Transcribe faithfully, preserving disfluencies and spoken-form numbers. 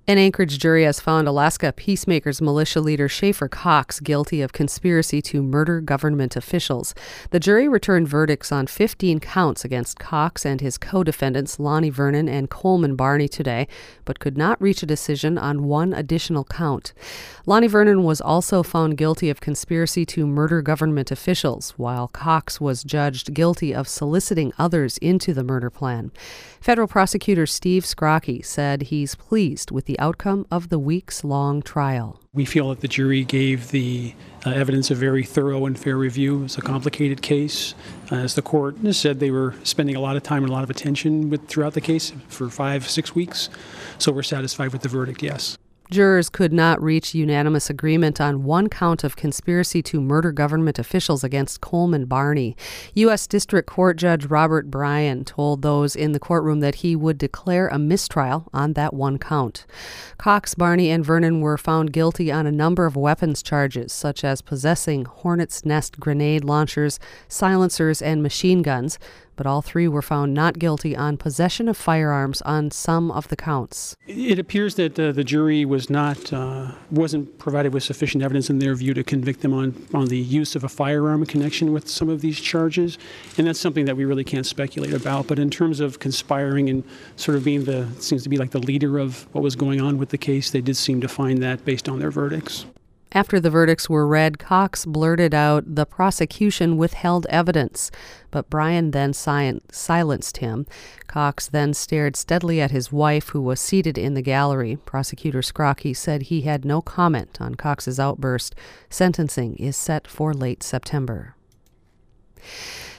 An Anchorage jury has found Alaska Peacemakers militia leader Schaefer Cox guilty of conspiracy to murder government officials. The jury returned verdicts on fifteen counts against Cox and his co-defendants Lonnie Vernon and Coleman Barney today, but could not reach a decision on one additional count. Lonnie Vernon was also found guilty of conspiracy to murder government officials, while Cox was judged guilty of soliciting others into the murder plan. Federal prosecutor Steve Scrocky said he's pleased with the outcome of the weeks-long trial. We feel that the jury gave the uh, evidence a very thorough and fair review. It's a complicated case. Uh, as the court said, they were spending a lot of time and a lot of attention with, throughout the case for five, six weeks. So we're satisfied with the verdict, yes. Jurors could not reach unanimous agreement on one count of conspiracy to murder government officials against Coleman Barney. U S District Court Judge Robert Bryan told those in the courtroom that he would declare a mistrial on that one count. Cox, Barney, and Vernon were found guilty on a number of weapons charges, such as possessing Hornet's Nest grenade launchers, silencers, and machine guns, but all three were found not guilty on possession of firearms on some of the counts. It appears that uh, the jury was not uh, wasn't provided with sufficient evidence in their view to convict them on, on the use of a firearm in connection with some of these charges, and that's something that we really can't speculate about. But in terms of conspiring and sort of being the, seems to be like the leader of what was going on with the case, they did seem to find that based on their verdicts. After the verdicts were read, Cox blurted out the prosecution withheld evidence, but Bryan then si- silenced him. Cox then stared steadily at his wife, who was seated in the gallery. Prosecutor Scrocky said he had no comment on Cox's outburst. Sentencing is set for late September.